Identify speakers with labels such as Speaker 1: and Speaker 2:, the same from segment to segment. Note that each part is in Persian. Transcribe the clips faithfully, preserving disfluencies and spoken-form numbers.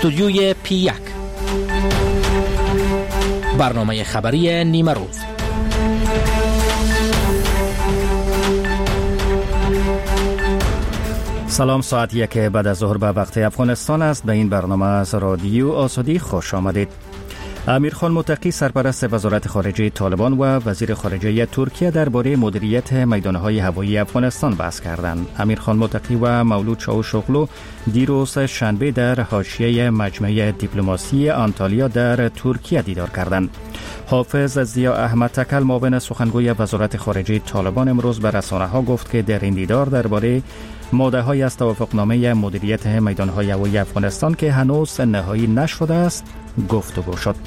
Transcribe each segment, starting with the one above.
Speaker 1: استودیوی پی یک، برنامه خبری نیمه روز.
Speaker 2: سلام، ساعت یک بعد از ظهر به وقت افغانستان است. به این برنامه از رادیو آزادی خوش آمدید. امیرخان متقی سرپرست وزارت خارجه طالبان و وزیر خارجه ترکیه درباره مدیریت میدانهای هوایی افغانستان بحث کردند. امیرخان متقی و مولود چاوشوغلو دیروز شنبه در حاشیه مجمع دیپلماسی آنتالیا در ترکیه دیدار کردند. حافظ ضیا احمد تکل معاون سخنگوی وزارت خارجه طالبان امروز به رسانه‌ها گفت که در این دیدار درباره ماده‌های از توافقنامه مدیریت میدانهای هوایی افغانستان که هنوز نهایی نشده است گفتگو شد.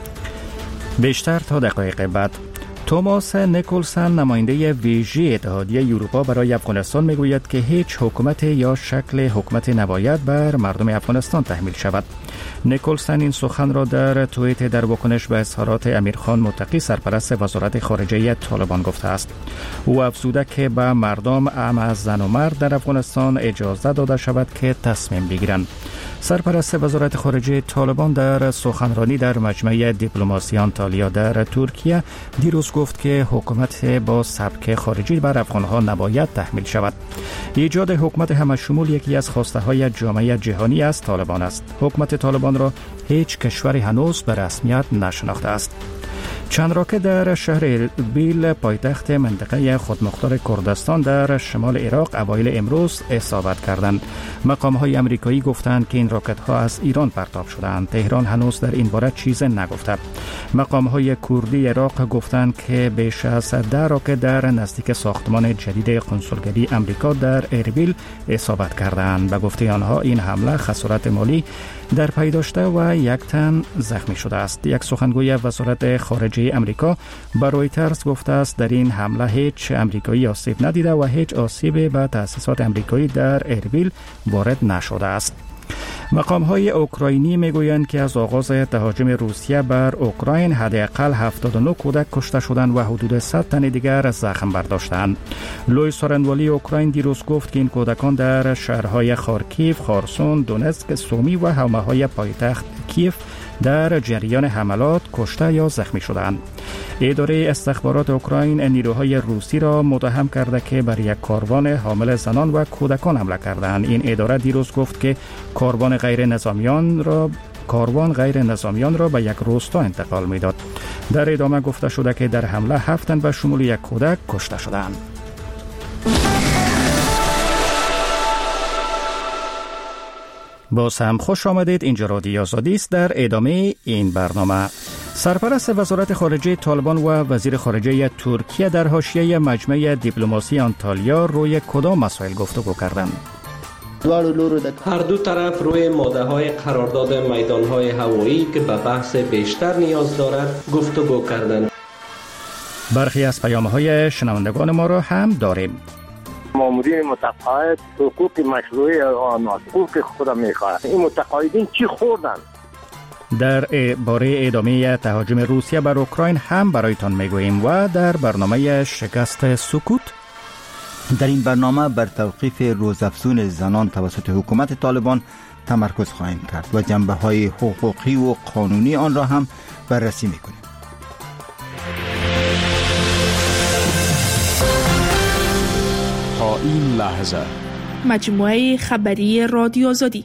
Speaker 2: بیشتر تا دقایق بعد. توماس نیکولسن نماینده ویژه اتحادیه اروپا برای افغانستان میگوید که هیچ حکومت یا شکل حکومت نباید بر مردم افغانستان تحمیل شود. نیکولسن این سخن را در توییت در واکنش به اظهارات امیرخان متقی سرپرست وزارت خارجه طالبان گفته است. او افزوده که به مردم اعم از زن و مرد در افغانستان اجازه داده شود که تصمیم بگیرند. سرپرست وزارت خارجه طالبان در سخنرانی در مجمع دیپلماسی آنتالیا در ترکیه دیروز گفت که حکومت با سبک خارجی بر افغانها نباید تحمیل شود. ایجاد حکومت همشمول یکی از خواسته های جامعه جهانی از طالبان است. حکومت طالبان را هیچ کشوری هنوز به رسمیت نشناخته است. چند راکت در شهر اربیل پایتخت منطقه خودمختار کردستان در شمال عراق اوایل امروز اصابت کردند. مقام‌های آمریکایی گفتند که این راکت‌ها از ایران پرتاب شدند. تهران هنوز در این باره چیزی نگفته. مقام‌های کردی عراق گفتند که بیش از ده راکت در نزدیک ساختمان جدید قنسولگری آمریکا در اربیل اصابت کردند. به گفته آنها این حمله خسارت مالی در پی داشته و یک تن زخمی شده است. یک سخنگوی وزارت خارجه امریکا به رویترز گفته است در این حمله هیچ امریکایی آسیب ندیده و هیچ آسیبی به تأسیسات امریکایی در اربیل وارد نشده است. مقام‌های اوکراینی میگویند که از آغاز تهاجم روسیه بر اوکراین حداقل هفتاد و نه کودک کشته شدند و حدود صد تن دیگر زخم برداشتند. لوی سارنوالی اوکراین دیروز گفت که این کودکان در شهرهای خارکیف، خارسون، دونتسک، سومی و حومه‌های پایتخت کیف در جریان حملات کشته یا زخمی شدند. اداره استخبارات اوکراین نیروهای روسی را متهم کرده که بر یک کاروان حامل زنان و کودکان حمله کردند. این اداره دیروز گفت که کاروان غیر نظامیان را کاروان غیر نظامیان را به یک روستا انتقال می‌داد. در ادامه گفته شده که در حمله هفت تن به شمول یک کودک کشته شدند. باز هم خوش آمدید. اینجا رادیو آزادی است. در ادامه این برنامه سرپرست وزارت خارجه طالبان و وزیر خارجه ترکیه در حاشیه مجمع دیپلماسی آنتالیا روی کدام مسائل گفتگو کردند؟
Speaker 3: هر دو طرف روی ماده‌های قرارداد میدان‌های هوایی که به بحث بیشتر نیاز دارد گفتگو کردند.
Speaker 2: برخی از پیام‌های شنوندگان ما را هم داریم.
Speaker 4: مامورین متقاعد حقوق مشروعی آنها حقوق خود می‌خواهند. این متقاعدین چی خوردن؟
Speaker 2: در باره ادامه تهاجم روسیه بر اوکراین هم برایتان میگوییم و در برنامه شکست سکوت
Speaker 5: در این برنامه بر توقیف روزافزون زنان توسط حکومت طالبان تمرکز خواهیم کرد و جنبه‌های حقوقی و قانونی آن را هم بررسی می‌کنیم.
Speaker 6: تا این لحظه
Speaker 7: مجموعه خبری رادیو آزادی.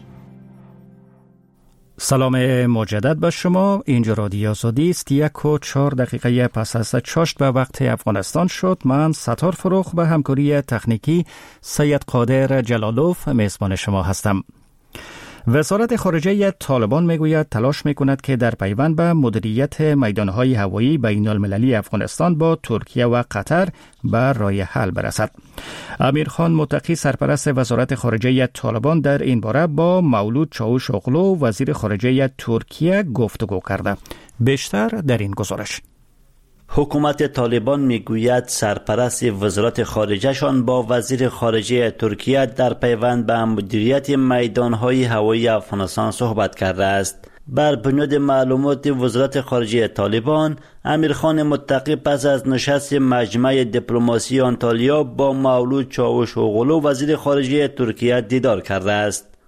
Speaker 2: سلام مجدد به شما. اینجا رادیو آزادی است. یک و چهار دقیقه پس از چاشت به وقت افغانستان شد. من ستار فروخ به همکاری تکنیکی سید قادر جلالوف میزبان شما هستم. وزارت خارجه طالبان میگوید تلاش میکند که در پیوند به مدیریت میدانهای هوایی بین المللی افغانستان با ترکیه و قطر به راه حل برسد. امیرخان متقی سرپرست وزارت خارجه طالبان در این باره با مولود چاوشوغلو وزیر خارجه ترکیه گفتگو کرده. بیشتر در این گزارش.
Speaker 8: حکومت طالبان میگوید سرپرست وزارت خارجهشان با وزیر خارجه ترکیه در پیوند به مدیریت میدانهای هوایی افغانستان صحبت کرده است. بر بنیاد معلومات وزارت خارجه طالبان، امیرخان متقی پس از نشست مجمع دیپلماسی آنتالیا با مولود چاوشوغلو وزیر خارجه ترکیه دیدار کرده است.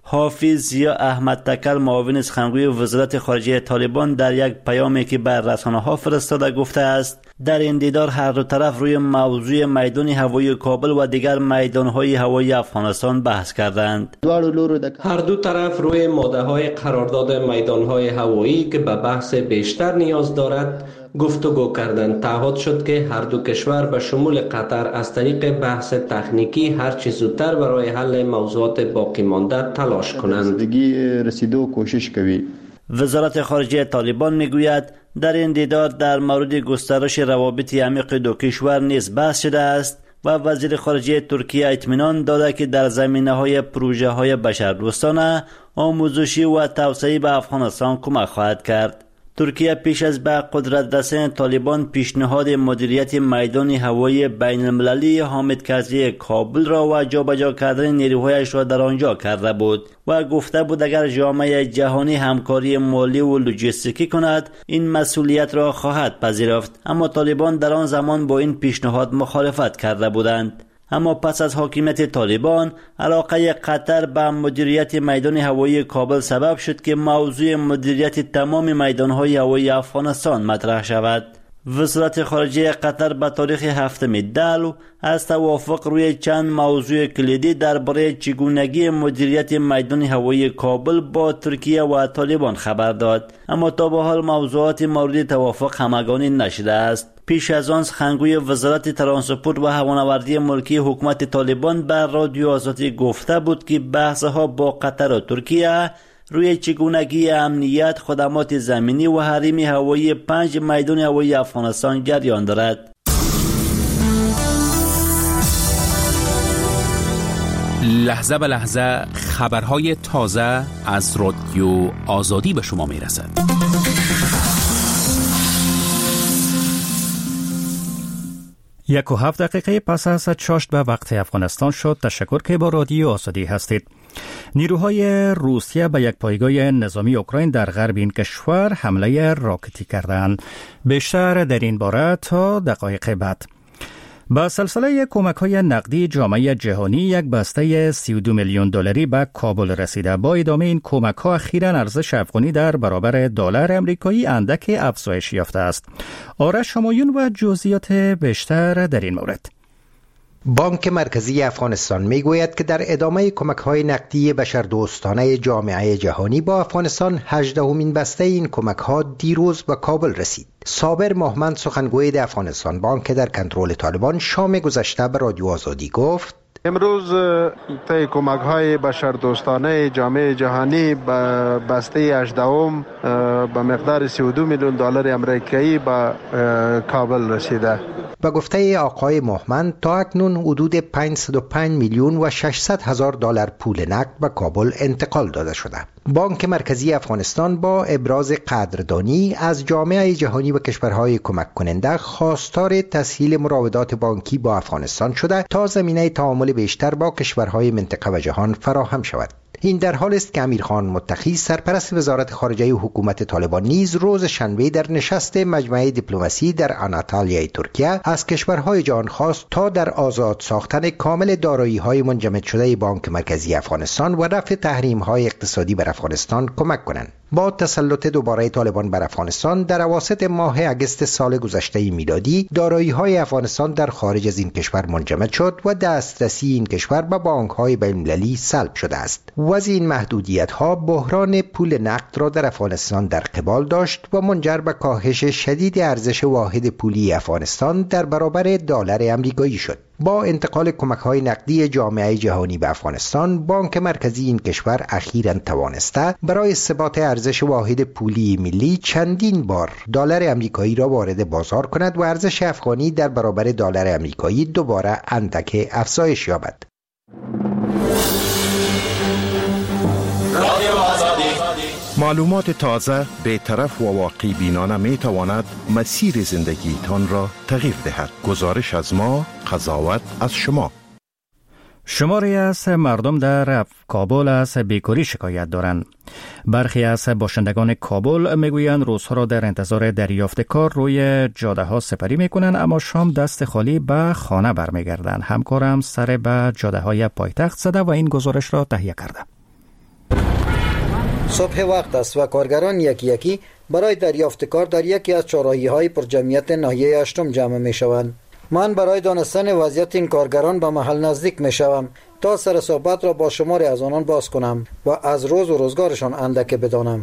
Speaker 8: حافظ یا احمد تکل معاون سخنگوی وزارت خارجه طالبان در یک پیامی که بر رسانه‌ها فرستاده گفته است در این دیدار هر دو طرف روی موضوع میدان هوایی کابل و دیگر میدان‌های هوایی افغانستان بحث کردند.
Speaker 3: هر دو طرف روی ماده‌های قرارداد میدان‌های هوایی که به بحث بیشتر نیاز دارد گفتگو کردند. تعهد شد که هر دو کشور به شمول قطر از طریق بحث تکنیکی هر چه زودتر برای حل موضوعات باقی مانده تلاش کنند.
Speaker 9: رسیدو کوشش کوي.
Speaker 8: وزارت خارجه طالبان میگوید در این دیدار در مورد گسترش روابط عمیق دو کشور نیز بحث شده است و وزیر خارجه ترکیه اطمینان داده که در زمینه‌های پروژه‌های بشردوستانه، آموزشی و توسعه به افغانستان کمک خواهد کرد. ترکیه پیش از به قدرت رسیدن طالبان پیشنهاد مدیریت میدان هوایی بین المللی حامد کرزی کابل را و جابجا کردن نیروهایش را در آنجا کرده بود و گفته بود اگر جامعه جهانی همکاری مالی و لوجستیکی کند این مسئولیت را خواهد پذیرفت، اما طالبان در آن زمان با این پیشنهاد مخالفت کرده بودند. اما پس از حاکمیت طالبان علاقه قطر به مدیریت میدان هوایی کابل سبب شد که موضوع مدیریت تمام میدانهای هوایی افغانستان مطرح شود. وزارت خارجه قطر به تاریخ هفتم دلو از توافق روی چند موضوع کلیدی درباره چگونگی مدیریت میدان هوایی کابل با ترکیه و طالبان خبر داد، اما تا به حال موضوعات مورد توافق همگانی نشده است. پیش از آن سخنگوی وزارت ترانسپورت و هوانوردی ملکی حکومت طالبان بر رادیو آزادی گفته بود که بحث‌ها با قطر و ترکیه روی چگونگی امنیت، خدمات زمینی و حریم هوایی پنج میدان هوایی افغانستان جریان دارد.
Speaker 1: لحظه به لحظه خبرهای تازه از رادیو آزادی به شما میرسد.
Speaker 2: یک و هفت دقیقه پس از چاشت به وقت افغانستان شد. تشکر که با رادیو آزادی هستید. نیروهای روسیه به یک پایگاه نظامی اوکراین در غرب این کشور حمله راکتی کردند. بیشتر در این باره تا دقایق بعد. با سلسله کمک‌های نقدی جامعه جهانی یک بسته سی و دو میلیون دلاری به کابل رسیده. با ادامه این کمک‌ها اخیراً ارزش افغانی در برابر دلار امریکایی اندک افزایش یافته است. آرش همایون و جزئیات بیشتر در این مورد.
Speaker 10: بانک مرکزی افغانستان میگوید که در ادامه کمک‌های نقدی بشردوستانه جامعه جهانی با افغانستان هجدهمین بسته این کمک‌ها دیروز به کابل رسید. صابر مهمند سخنگوی افغانستان بانک در کنترل طالبان شام گذشته به رادیو آزادی گفت
Speaker 11: امروز طی کمک‌های بشردوستانه جامعه جهانی به بسته هجدهم به مقدار سی و دو میلیون دلار امریکایی به کابل رسیده.
Speaker 10: به گفته آقای مهمند تا اکنون حدود پانصد و پنج میلیون و ششصد هزار دلار پول نقد به کابل انتقال داده شده. بانک مرکزی افغانستان با ابراز قدردانی از جامعه جهانی و کشورهای کمک کننده خواستار تسهیل مراودات بانکی با افغانستان شده تا زمینه تعامل بیشتر با کشورهای منطقه و جهان فراهم شود. این در حال است که امیرخان متقی سرپرست وزارت خارجه حکومت طالبان نیز روز شنبه در نشست مجمع دیپلماسی در آناتالیای ترکیه از کشورهای جهان خواست تا در آزاد ساختن کامل دارایی‌های منجمد شده بانک مرکزی افغانستان و رفع تحریم‌های اقتصادی بر افغانستان کمک کنند. با تسلط دوباره طالبان بر افغانستان در اواسط ماه اگست سال گذشته میلادی دارایی‌های افغانستان در خارج از این کشور منجمد شد و دسترسی این کشور به بانک‌های بین‌المللی سلب شده است. وضع این محدودیت‌ها بحران پول نقد را در افغانستان در قبال داشت و منجر به کاهش شدید ارزش واحد پولی افغانستان در برابر دلار آمریکایی شد. با انتقال کمک‌های نقدی جامعه جهانی به افغانستان، بانک مرکزی این کشور اخیراً توانسته برای ثبات ارزش واحد پولی ملی چندین بار دلار آمریکایی را وارد بازار کند و ارزش افغانی در برابر دلار آمریکایی دوباره اندک افزایش یابد.
Speaker 12: معلومات تازه، بی‌طرف و واقع بینانه می تواند مسیر زندگی تان را تغییر دهد. گزارش از ما، قضاوت از شما.
Speaker 2: شماری از مردم در کابل از بیکاری شکایت دارند. برخی از باشندگان کابل میگویند روزها را در انتظار دریافت کار روی جاده ها سپری میکنند، اما شام دست خالی به خانه برمیگردند. همکارم سر به جاده های پایتخت زده و این گزارش را تهیه کرده.
Speaker 13: صبح وقت است و کارگران یکی یکی برای دریافت کار در یکی از چهارراهی‌های پرجمعیت ناحیه هشتم جمع می شوند. من برای دانستن وضعیت این کارگران به محل نزدیک می شوم تا سر صحبت را با شماری از آنان باز کنم و از روز و روزگارشان اندک بدانم.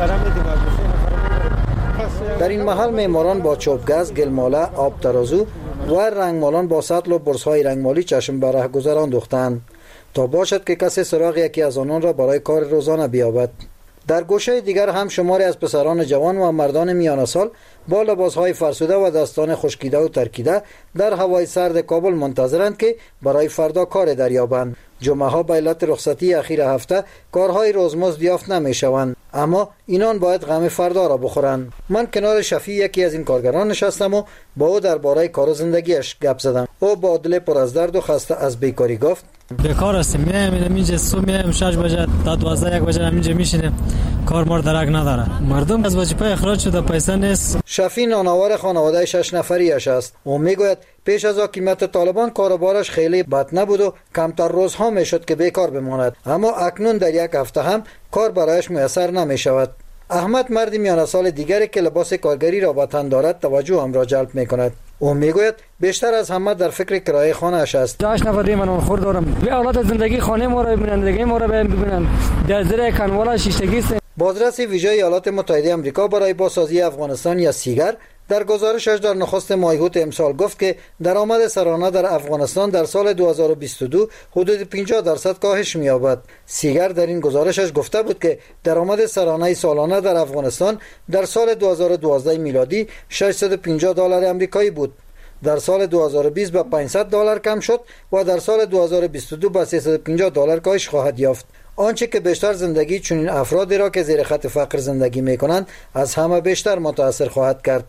Speaker 13: در این محل معماران با چوبگز، گلماله، آب ترازو و رنگمالان با سطل و برس‌های رنگمالی چشم به رهگذر انداختند تا باشد که کسی سراغ یکی از آنان را برای کار روزانه بیابد. در گوشه دیگر هم شماری از پسران جوان و مردان میانه سال با لباسهای فرسوده و دستان خشکیده و ترکیده در هوای سرد کابل منتظرند که برای فردا کار دریابند. جمعه ها به علت رخصتی اخیر هفته کارهای روزمزد یافت نمی شوند، اما اینان باید غم فردا را بخورند. من کنار شفیع یکی از این کارگران نشستم و با او درباره کار و زندگیش گپ زدم. او با دل پر از درد و خسته از بیکاری گفت:
Speaker 14: بیکار هستیم، میایم اینجا صبح میایم شش بجه تا دوازده یک بجه اینجا میشینیم، کار مار درک نداره، مردم از وظیفه اخراج شده، پیسه نیست.
Speaker 13: شفیع نانآور خانواده شش نفریش است. او میگوید پیش از حاکمیت طالبان کاروبارش خیلی بد نبود و کمتر روزها میشد که بیکار بماند، اما اکنون در یک هفته هم کار برایش میسر نمی شود. احمد مردی میانه سال دیگری که لباس کارگری را به تن دارد توجه هم را جلب می کند. او میگوید بیشتر از همه در فکر کرایه خانه اش است.
Speaker 14: جاش نفری من خور دارم، به اولاد زندگی خانه ما را ببینن، زندگی ما را ببینن، در زیر کنوالا شیشتگی است.
Speaker 13: بازرس ویژه ایالات متحده آمریکا برای بازسازی افغانستان یا سیگر در گزارشش در نخست مایحوت امسال گفت که درآمد سرانه در افغانستان در سال دو هزار و بیست و دو حدود پنجاه درصد کاهش می‌یابد. سیگر در این گزارشش گفته بود که درآمد سرانه سالانه در افغانستان در سال دو هزار و دوازده میلادی ششصد و پنجاه دلار آمریکایی بود. در سال دو هزار و بیست به پانصد دلار کم شد و در سال دو هزار و بیست و دو به سیصد و پنجاه دلار کاهش خواهد یافت. آنچه که بیشتر زندگی چنین افرادی را که زیر خط فقر زندگی می‌کنند از همه بیشتر متاثر خواهد کرد.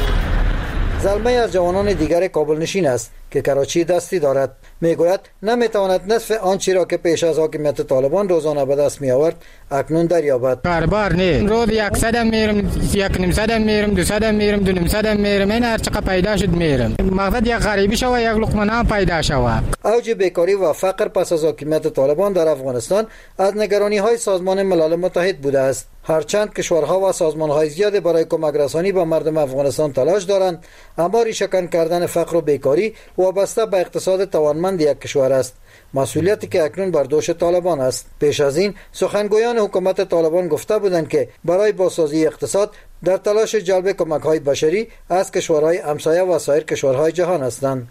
Speaker 13: زلمه از جوانان دیگر کابل نشین است که کراچی دستی دارد. میگوید نمیتواند نصف آنچه را که پیش از حاکمیت طالبان روزانه به دست می آورد اکنون دریابد.
Speaker 15: کاربار نه، روز صد میرم، یک نیم صد میرم، دو صد میرم، دو نیم صد میرم، این هر چقدر پیدا شد میرم. مقصد یک غریبی شوه، یک لقمه نان پیدا شوه.
Speaker 13: اوج بیکاری و فقر پس از حاکمیت طالبان در افغانستان از نگرانی های سازمان ملل متحد بوده است. هرچند کشورها و سازمان‌های زیاد برای کمک رسانی به مردم افغانستان تلاش دارند، اما ریشه‌کن کردن فقر و بیکاری وابسته به اقتصاد توانمند یک کشور است، مسئولیتی که اکنون بر دوش طالبان است. پیش از این سخنگویان حکومت طالبان گفته بودند که برای بازسازی اقتصاد در تلاش جلب کمک‌های بشری از کشورهای همسایه و سایر کشورهای جهان هستند.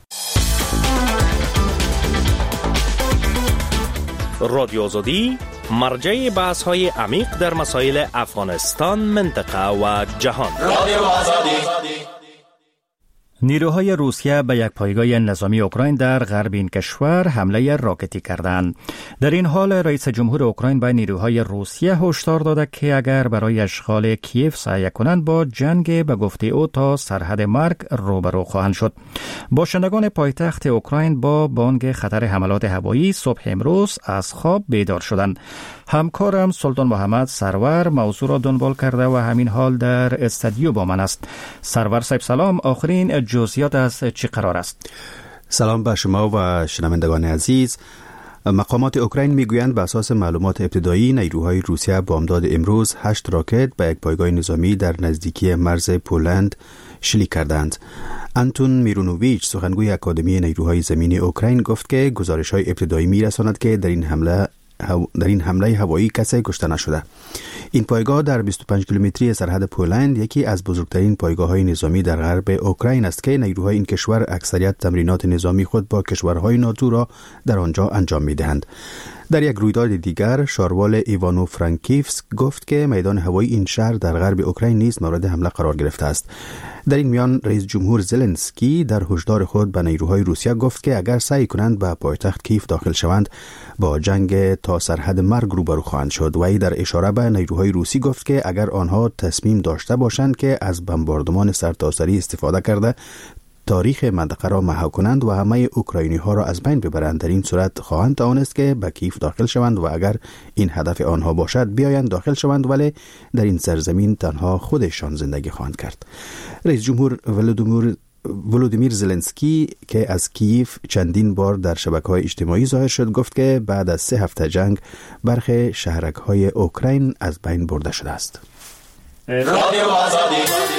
Speaker 16: رادیو آزادی مرجع بحث‌های عمیق در مسائل افغانستان، منطقه و جهان. رادیو آزادی.
Speaker 2: نیروهای روسیه به یک پایگاه نظامی اوکراین در غرب این کشور حمله راکتی کردند. در این حال رئیس جمهور اوکراین به نیروهای روسیه هشدار داده که اگر برای اشغال کیف سعی کنند با جنگ به گفته او تا سرحد مرگ روبرو خواهند شد. باشندگان پایتخت اوکراین با بانگ خطر حملات هوایی صبح امروز از خواب بیدار شدند. همکارم سلطان محمد سرور موضوع را دنبال کرده و همین حال در استودیو با من است. سرور صاحب سلام، آخرین جزئیات از چی قرار است؟
Speaker 17: سلام به شما و شنوندگان عزیز. مقامات اوکراین میگویند به اساس معلومات ابتدایی نیروهای روسیه بامداد امروز هشت راکت به یک پایگاه نظامی در نزدیکی مرز پولند شلیک کردند. انتون میرونوویچ سخنگوی اکادمی نیروهای زمینی اوکراین گفت که گزارش‌های ابتدایی میرساند که در این حمله در این حمله هوایی کسی کشته نشده. این پایگاه در بیست و پنج کیلومتری سرحد پولند یکی از بزرگترین پایگاه‌های نظامی در غرب اوکراین است که نیروهای این کشور اکثریت تمرینات نظامی خود با کشورهای ناتو را در آنجا انجام می‌دهند. در یک رویداد دیگر شاروال ایوانو فرانکیفسک گفت که میدان هوایی این شهر در غرب اوکراین نیز مورد حمله قرار گرفته است. در این میان رئیس جمهور زلنسکی در هشدار خود به نیروهای روسیه گفت که اگر سعی کنند به پایتخت کیف داخل شوند با جنگ تا سرحد مرگ روبرو خواهند شد. و ای در اشاره به نیروهای روسی گفت که اگر آنها تصمیم داشته باشند که از بمباردمان سرتاسری استفاده کرده تاریخ منطقه را محو کنند و همه اوکراینی ها را از بین ببرند، در این صورت خواهند توانست که به کیف داخل شوند و اگر این هدف آنها باشد بیایند داخل شوند، ولی در این سرزمین تنها خودشان زندگی خواهند کرد. رئیس جمهور ولودیمیر ولودیمیر زلنسکی که از کیف چندین بار در شبکه‌های اجتماعی ظاهر شد گفت که بعد از سه هفته جنگ برخی شهرک‌های اوکراین از بین برده شده است. رادیو آزادی.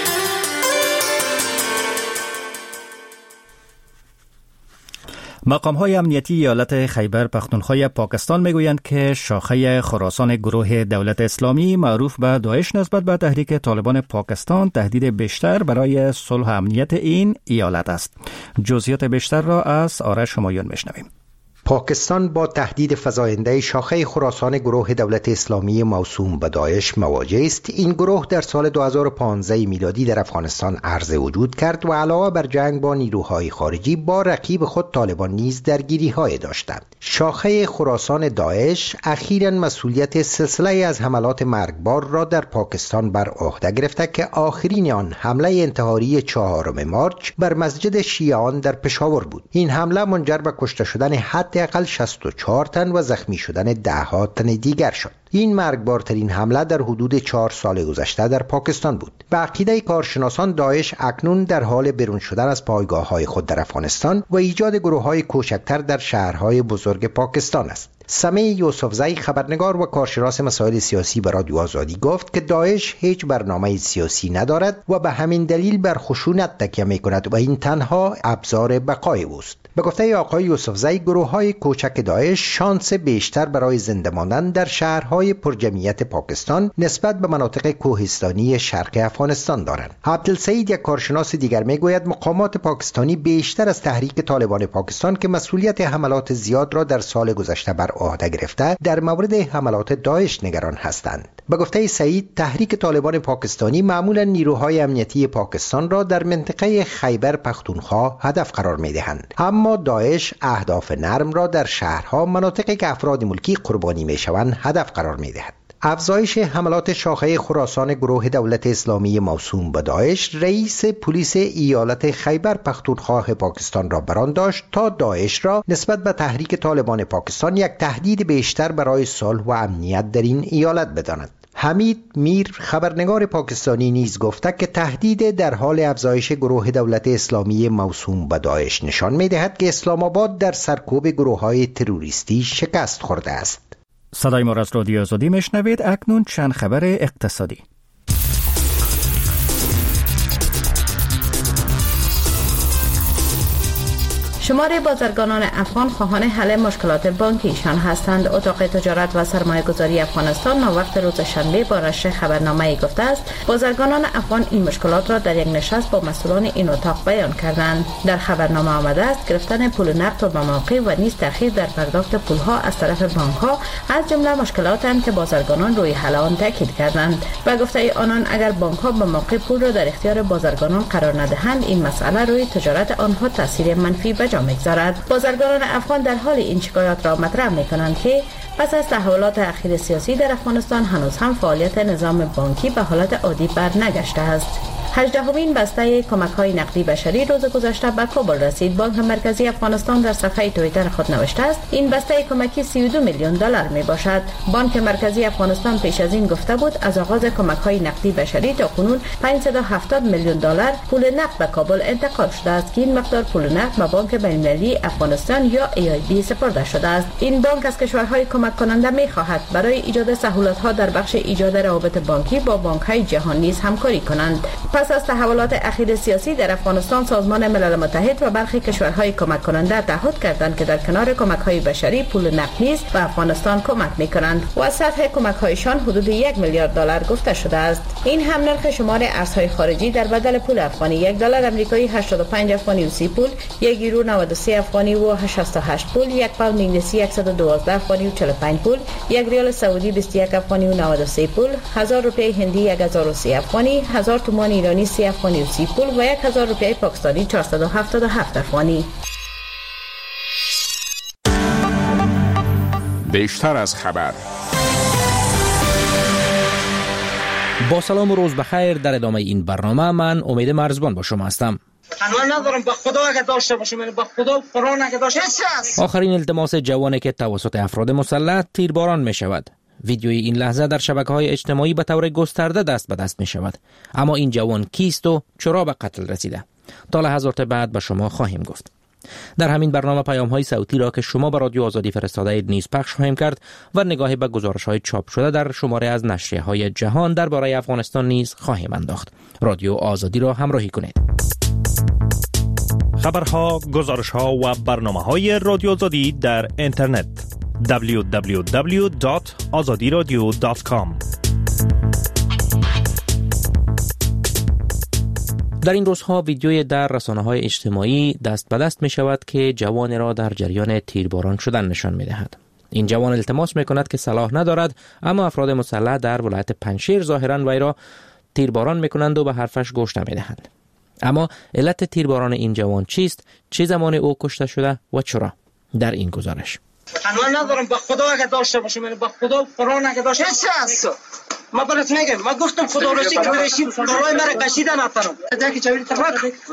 Speaker 2: مقام‌های امنیتی ایالت خیبر پختونخوا پاکستان میگویند که شاخه خراسان گروه دولت اسلامی معروف به داعش نسبت به تحریک طالبان پاکستان تهدید بیشتر برای صلح و امنیت این ایالت است. جزئیات بیشتر را از آرش همایون میشنویم.
Speaker 10: پاکستان با تهدید فزاینده شاخه خراسان گروه دولت اسلامی موسوم به داعش مواجه است. این گروه در سال دو هزار و پانزده میلادی در افغانستان عرض وجود کرد و علاوه بر جنگ با نیروهای خارجی با رقیب خود طالبان نیز درگیری‌های داشتند. شاخه خراسان داعش اخیراً مسئولیت سلسله از حملات مرگبار را در پاکستان بر عهده گرفته که آخرین آن حمله انتحاری چهارم مارچ بر مسجد شیعیان در پشاور بود. این حمله منجر به کشته شدن حداقل شصت و چهار تن و زخمی شدن ده ها تن دیگر شد. این مرگبارترین حمله در حدود چهار سال گذشته در پاکستان بود. به عقیده کارشناسان داعش اکنون در حال برون شدن از پایگاه‌های خود در افغانستان و ایجاد گروه‌های کوچکتر در شهرهای بزرگ پاکستان است. سمیع یوسفزئی خبرنگار و کارشناس مسائل سیاسی به رادیو آزادی گفت که داعش هیچ برنامه سیاسی ندارد و به همین دلیل بر خشونت تکیه می‌کند و این تنها ابزار بقای اوست. به گفته آقای یوسفزئی گروه‌های کوچک داعش شانس بیشتر برای زنده ماندن در شهرهای پرجمعیت پاکستان نسبت به مناطق کوهستانی شرق افغانستان دارند. عبدالسعید یک کارشناس دیگر میگوید مقامات پاکستانی بیشتر از تحریک طالبان پاکستان که مسئولیت حملات زیاد را در سال گذشته بر عهده گرفته در مورد حملات داعش نگران هستند. به گفته سعید تحریک طالبان پاکستانی معمولا نیروهای امنیتی پاکستان را در منطقه خیبر پختونخوا هدف قرار می‌دهند، اما داعش اهداف نرم را در شهرها مناطقی که افراد ملکی قربانی می‌شوند هدف قرار می‌دهد. افزایش حملات شاخه خراسان گروه دولت اسلامی موسوم به داعش رئیس پلیس ایالت خیبر پختونخوا پاکستان را بران داشت تا داعش را نسبت به تحریک طالبان پاکستان یک تهدید بیشتر برای صلح و امنیت در این ایالت بداند. حمید میر خبرنگار پاکستانی نیز گفته که تهدید در حال افزایش گروه دولت اسلامی موسوم به داعش نشان می‌دهد که اسلام آباد در سرکوب گروه‌های تروریستی شکست خورده است.
Speaker 2: صدای ما را از رادیو آزادی میشنوید. اکنون چند خبر اقتصادی.
Speaker 18: شمار بازرگانان افغان خواهان حل مشکلات بانکیشان هستند. اتاق تجارت و سرمایه گذاری افغانستان وقت روز شنبه با نشر خبرنامه‌ای گفته است بازرگانان افغان این مشکلات را در یک نشست با مسئولان این اتاق بیان کردند. در خبرنامه آمده است گرفتن پول نقد و مواقع و نیز تأخیر در پرداخت پولها از طرف بانک‌ها از جمله مشکلاتند که بازرگانان روی حل آن تاکید کردند. و گفته آنان اگر بانک‌ها به موقع پول را در اختیار بازرگانان قرار ندهند این مسئله روی تجارت آنها تاثیر منفی به می‌گذارد. بازرگانان افغان در حال این شکایات را مطرح می‌کنند که پس از تحولات اخیر سیاسی در افغانستان هنوز هم فعالیت نظام بانکی به حالت عادی برنگشته است. هجدهمین بسته کمک‌های نقدی بشری روز گذشته به کابل رسید. بانک مرکزی افغانستان در صفحه توییتر خود نوشته است این بسته کمکی سی و دو میلیون دلار میباشد. بانک مرکزی افغانستان پیش از این گفته بود از آغاز کمک‌های نقدی بشری تا کنون پانصد و هفتاد میلیون دلار پول نقد به کابل انتقال شده است که این مقدار پول نقد به بانک بین‌المللی افغانستان یا ای آی بی سپرده شده است. این بانک از کشورهای کمک کننده می‌خواهد برای ایجاد سهولت‌ها در بخش ایجاد روابط بانکی با بانک‌های جهانی نیز همکاری کنند. پس از تحولات اخیر سیاسی در افغانستان سازمان ملل متحد و برخی کشورهای کمک کننده تعهد کردند که در کنار کمک‌های بشری پول نقد نیز به افغانستان کمک می‌کنند و از سطح کمک‌هایشان حدود یک میلیارد دلار گفته شده است. این هم نرخ شمار ارزهای خارجی در بدل پول افغانی یک دلار آمریکایی هشتاد و پنج افغانی و سی پول، یک یورو نود و سه افغانی و شصت و هشت پول، یک پوند انگلیسی صد و دوازده افغانی و چهل و پنج پول، یک ریال سعودی بیست و یک افغانی و نود و سه پول، هزار روپیه هندی هزار و سه افغانی، هزار تومان ایرانی سی افغانی و سی پول و یک هزار روپیه پاکستانی چهارصد و هفتاد و هفت افغانی.
Speaker 6: بیشتر از خبر.
Speaker 1: با سلام و روز بخیر. در ادامه این برنامه من امید مرزبان با شما هستم.
Speaker 19: تنها ندارم به خدا اگه داشته باشم، یعنی به خدا قرآن اگه داشته باشم.
Speaker 1: آخرین التماس جوانی که توسط افراد مسلح تیرباران می شود. ویدیوی این لحظه در شبکه‌های اجتماعی به طور گسترده دست به دست می شود. اما این جوان کیست و چرا به قتل رسیده؟
Speaker 20: تا لحظات بعد به شما خواهیم گفت. در همین برنامه پیام های صوتی را که شما به رادیو آزادی فرستاده اید نیز پخش خواهیم کرد و نگاهی به گزارش های چاپ شده در شماره از نشریه های جهان درباره افغانستان نیز خواهیم انداخت. رادیو آزادی را همراهی کنید.
Speaker 16: خبرها، گزارش‌ها و برنامه‌های رادیو آزادی در اینترنت دبلیو دبلیو دبلیو دات آزادی رادیو دات کام.
Speaker 20: در این روزها ویدیوی در رسانه‌های اجتماعی دست به دست می شود که جوان را در جریان تیرباران شدن نشان می دهد. این جوان التماس می کند که سلاح ندارد، اما افراد مسلح در ولایت پنجشیر ظاهراً وی را تیرباران می کنند و به حرفش گوش نمی دهند. اما علت تیرباران این جوان چیست؟ چه زمان او کشته شده و چرا؟ در این گزارش.
Speaker 19: من ندارم، به خدا اگه داشته باشم، یعنی به خدا قرآن اگه داشته چه هست؟ ما برات میگم، ما گفتم خدا رو چی کنرشی بالای مرا کشیدن اترم دیگه چوری تفاک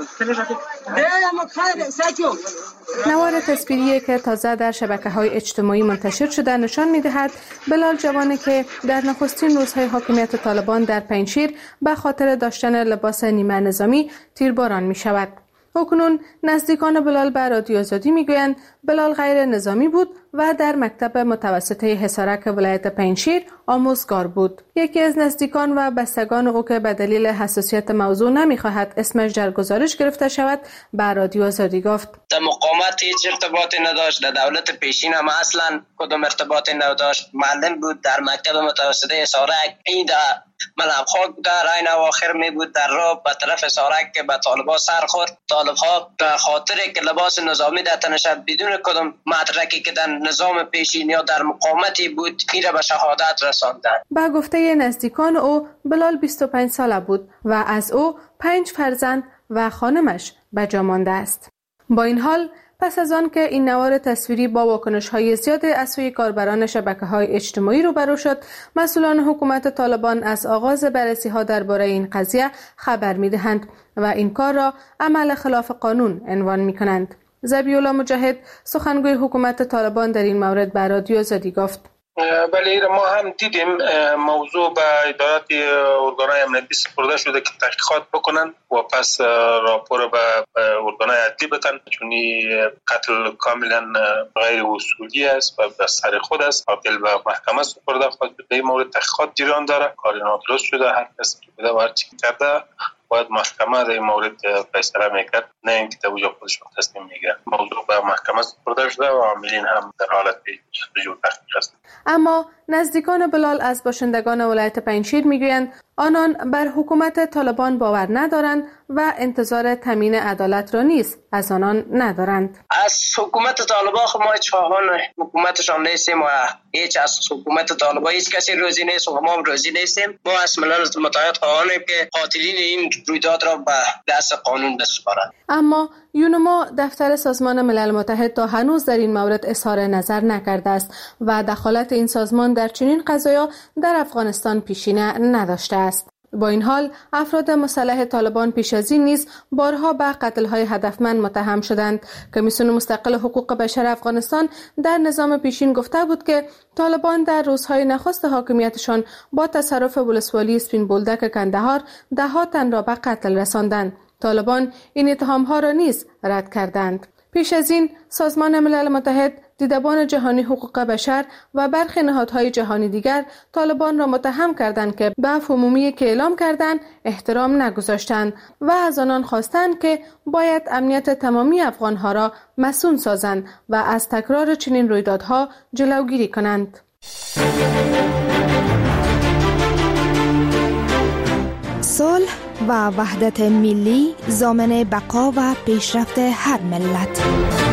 Speaker 19: ده ما خیر ساجو.
Speaker 21: نوار تصویری که تازه در شبکه‌های اجتماعی منتشر شده نشان می‌دهد بلال جوانی که در نخستین روزهای حاکمیت طالبان در پنجشیر به خاطر داشتن لباس نیمه نظامی تیرباران می‌شود. اکنون نزدیکان بلال به رادیو آزادی میگویند بلال غیر نظامی بود و در مکتب متوسطه حصارک ولایت پنجشیر آموزگار بود. یکی از نزدیکان و بستگان او که به دلیل حساسیت موضوع نمیخواهد اسمش در گزارش گرفته شود به رادیو آزادی گفت:
Speaker 22: در مقاومت هیچ ارتباطی نداشت، در دولت پیشین هم اصلا کدام ارتباطی نداشت. معلم بود در مکتب متوسطه حصارک. این ملعب خاک در عین اواخر می بود در راه به طرف حصارک که به طالبا سر خورد. طالبها به خاطر که لباس نظامی در تنش بدون کدام مدرکی که در نظام پیشین یا در مقاومتی بود این را به شهادت رساندند.
Speaker 21: با گفته نزدیکان او بلال بیست و پنج ساله بود و از او پنج فرزند و خانمش به جا مانده است. با این حال پس از آن که این نوار تصویری با واکنش‌های زیاد از سوی کاربران شبکه‌های اجتماعی روبرو شد، مسئولان حکومت طالبان از آغاز بررسی‌ها درباره این قضیه خبر می‌دهند و این کار را عمل خلاف قانون عنوان می‌کنند. ذبیح‌الله مجاهد سخنگوی حکومت طالبان در این مورد به رادیو آزادی گفت:
Speaker 23: بله، ما هم دیدیم موضوع به ادارات ارگان‌های امنیتی سپرده شده که تحقیقات بکنن و پس راپور به ارگان‌های عدلی بدن، چون قتل کاملا غیر اصولی است و به سر خود است. قاتل به محکمه سپرده خود به این مورد تحقیقات جریان داره. کار نادرست شده، هر کسی که بده و هر چی کرده باید محکمه در این مورد فیصله میکرد، نه اینکه در وجه خودش تصمیم میگیره. موضوع به محکمه سپرده شده و عاملین هم در حالت جستجو و تحقیق هستند.
Speaker 21: اما نزدیکان بلال از باشندگان ولایت پنجشیر میگویند آنان بر حکومت طالبان باور ندارند و انتظار تامین عدالت را نیز از آنان ندارند.
Speaker 22: از حکومت طالبان خب ما هیچ خواهان حکومتشان نیستیم و هیچ از حکومت طالبان هیچ کسی روزی نیست و ما هم روزی نیستیم. ما از ملل متحد خواهانیم که قاتلین این رویداد را به دست قانون بسپارند.
Speaker 21: اما یونما دفتر سازمان ملل متحد تا هنوز در این مورد اظهار نظر نکرده است و دخالت این سازمان در چنین قضایا در افغانستان پیشینه نداشته است. با این حال افراد مسلح طالبان پیش از این نیز بارها به قتل‌های هدفمند متهم شدند. کمیسیون مستقل حقوق بشر افغانستان در نظام پیشین گفته بود که طالبان در روزهای نخست حاکمیتشان با تصرف ولسوالی اسپین بولدک کندهار ده ها تن را به قتل رساندند. طالبان این اتهام‌ها را نیز رد کردند. پیش از این سازمان ملل متحد، دیدبان جهانی حقوق بشر و برخی نهادهای جهانی دیگر طالبان را متهم کردند که به عفو عمومی که اعلام کردند احترام نگذاشتند و از آنان خواستند که باید امنیت تمامی افغانها را مصون سازند و از تکرار چنین رویدادها جلوگیری کنند.
Speaker 24: صلح و وحدت ملی ضامن بقا و پیشرفت هر ملت.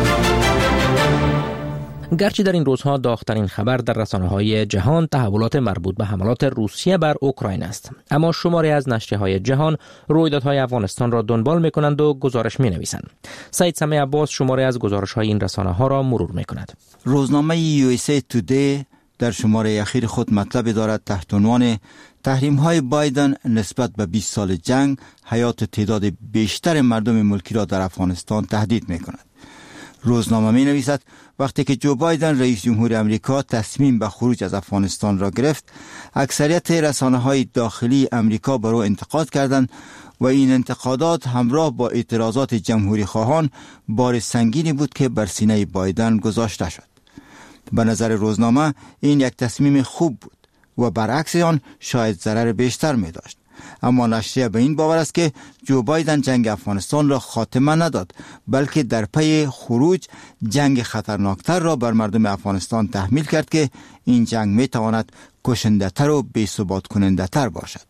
Speaker 20: گرچه در این روزها داغ‌ترین خبر در رسانه‌های جهان تحولات مربوط به حملات روسیه بر اوکراین است، اما شماری از نشریه‌های جهان رویدادهای افغانستان را دنبال می‌کنند و گزارش می‌نویسند. سعید سمیع عباس شماری از گزارش‌های این رسانه‌ها را مرور می‌کند.
Speaker 5: روزنامه یو اس ای تودی در شماره اخیر خود مطلب دارد تحت عنوان تحریم‌های بایدن نسبت به بیست سال جنگ حیات تعداد بیشتر مردم ملکی را در افغانستان تهدید می‌کند. روزنامه می نویسد وقتی که جو بایدن رئیس جمهور امریکا تصمیم به خروج از افغانستان را گرفت، اکثریت رسانه‌های داخلی امریکا بر او انتقاد کردند و این انتقادات همراه با اعتراضات جمهوری خواهان بار سنگینی بود که بر سینه بایدن گذاشته شد. به نظر روزنامه این یک تصمیم خوب بود و برعکس آن شاید ضرر بیشتر می داشت. اما نشریه به این باور است که جو بایدن جنگ افغانستان را خاتمه نداد، بلکه در پی خروج جنگ خطرناکتر را بر مردم افغانستان تحمیل کرد که این جنگ می تواند کشنده تر و بی ثبات کننده تر باشد.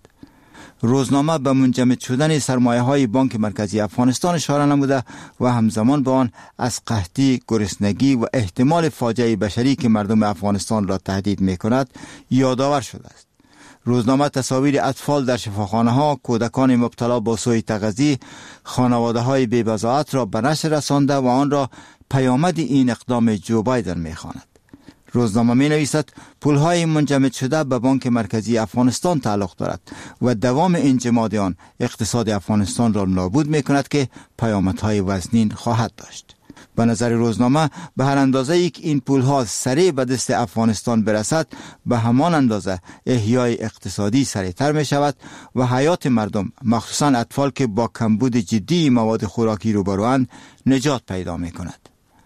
Speaker 5: روزنامه به منجمد شدن سرمایه های بانک مرکزی افغانستان اشاره نموده و همزمان با آن از قحطی، گرسنگی و احتمال فاجعه بشری که مردم افغانستان را تهدید می کند یادآور شده است. روزنامه تصاویر اطفال در شفاخانه ها، کودکان مبتلا به سوء تغذیه، خانواده های بی بضاعت را به نشر رسانده و آن را پیامد این اقدام جو بایدن می خواند. روزنامه می نویسد پولهای منجمد شده به بانک مرکزی افغانستان تعلق دارد و دوام انجماد آن اقتصاد افغانستان را نابود می کند که پیامدهای وزنین خواهد داشت. به نظر روزنامه به هر اندازه ای که این پولها سریع به دست افغانستان برسد، به همان اندازه احیای اقتصادی سریعتر می شود و حیات مردم، مخصوصا اطفال که با کمبود جدی مواد خوراکی روبروند، نجات پیدا می کند.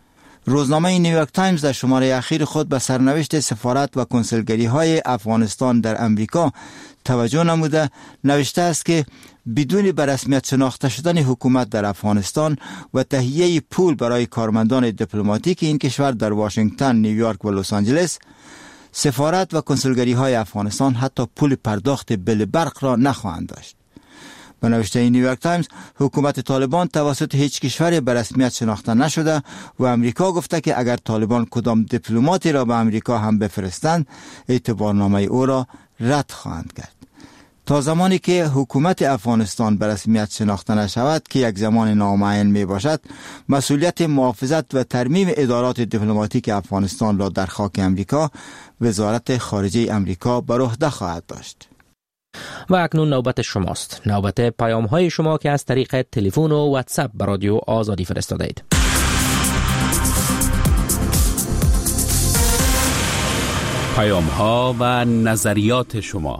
Speaker 5: روزنامه نیویورک تایمز در شماره اخیر خود به سرنوشت سفارت و کنسولگری های افغانستان در امریکا توجه نموده نوشته است که بدون به رسمیت شناخته شدن حکومت در افغانستان و تهیه پول برای کارمندان دیپلماتیک این کشور در واشنگتن، نیویورک و لس آنجلس، سفارت و کنسولگری های افغانستان حتی پول پرداخت بل برق را نخواهند داشت. به نوشته نیویورک تایمز، حکومت طالبان توسط هیچ کشوری به رسمیت شناخته نشده و امریکا گفته که اگر طالبان کدام دیپلماتی را به امریکا هم بفرستند، اعتبارنامه او را رد خواهند کرد. تا زمانی که حکومت افغانستان به رسمیت شناخته نشود که یک زمان نامعین می باشد، مسئولیت محافظت و ترمیم ادارات دیپلماتیک افغانستان را در خاک امریکا وزارت خارجه امریکا بر عهده خواهد داشت.
Speaker 20: و اکنون نوبت شماست، نوبت پیام های شما که از طریق تلفن و واتساپ به رادیو آزادی فرستاده اید.
Speaker 1: پیام ها و نظریات شما.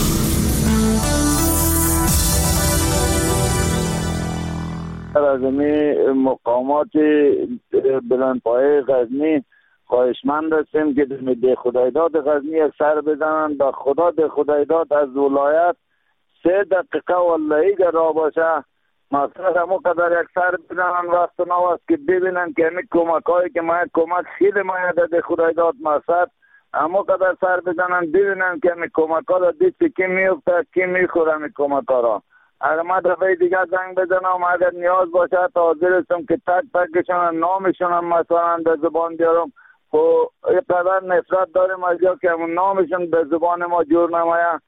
Speaker 3: از این مقامات بلندپایه غزنی خواهشمند هستیم که ده خدایداد غزنی یک سر بزنن. به خدا ده خدایداد از ولایت سه دقیقه والله اگر را باشه مقصد همو قدر یک سر بزنن. وقت نواست که ببینن که همین کمک هایی که ما کمک خیلی ما ده خدایداد مقصد همو قدر سر بزنن ببینن که همین کمک ها را دیست که میفته که میخوره همین کمک ها را. اگر ما دفعه دیگر زنگ بزنم اگر نیاز باشه تا حاضر هستم که تک تکشون نامشون مثلا در زبان بیارم. خب اینقدر نفرت داریم از جا که همون نامشون به زبان ما جور نماید.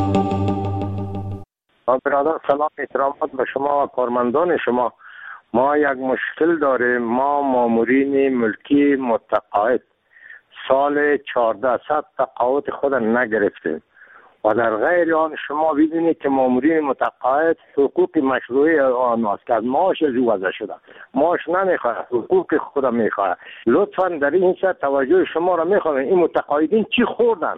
Speaker 4: برادر سلام احترامات به شما و کارمندان شما. ما یک مشکل داریم. ما مامورین ملکی متقاعد سال چهارده صد تقاعد خود نگرفتیم و در غیر آن شما ببینید که مامورین متقاعد حقوق مشروعی آن است که از معاش از وضع شده. معاش نمیخواد، حقوق خود میخواد. لطفا در این سر توجه شما را میخوام. این متقاعدین چی خوردن؟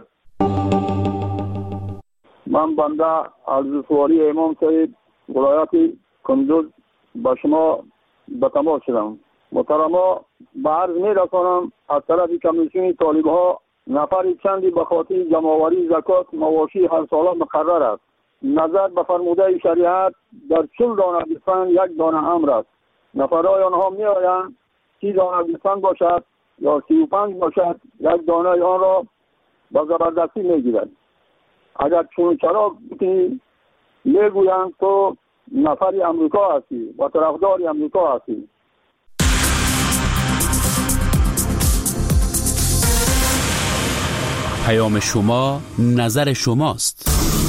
Speaker 7: من بنده عرضسواری امام صاحب ولایت کندوز با شما به تماس شدم. محترما به عرض میرسانم از طرف کمیسیون طالب ها نفر چندی به خاطر جمع‌آوری زکات مواشی هر ساله مقرر است. نظر به فرموده شریعت در چهل دانه گوسفند یک دانه امر است. نفرهای آنها می آیند سی دانه گوسفند باشد یا سی و پنج باشد، یک دانه آن را به زبردستی می گیرد. اگر چون چرا می گویند تو نفری امریکا هستی و طرفدار امریکا هستی.
Speaker 1: پیام شما نظر شماست.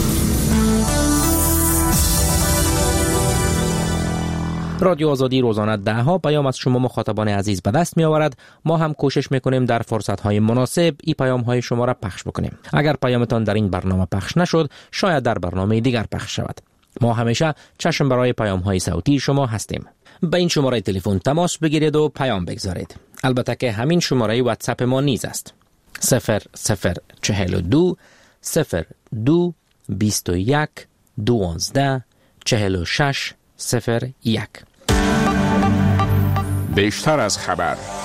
Speaker 20: رادیو آزادی روزانه ده ها پیام از شما مخاطبان عزیز به دست می آورد. ما هم کوشش میکنیم در فرصت های مناسب این پیام های شما را پخش بکنیم. اگر پیامتان در این برنامه پخش نشد، شاید در برنامه دیگر پخش شود. ما همیشه چشم برای پیام های صوتی شما هستیم. به این شماره تلفن تماس بگیرید و پیام بگذارید. البته که همین شماره واتساپ ما نیز است. صفر صفر چهل و دو صفر دو بیست و یک دوازده چهل و شش صفر یک.
Speaker 6: بیشتر از خبر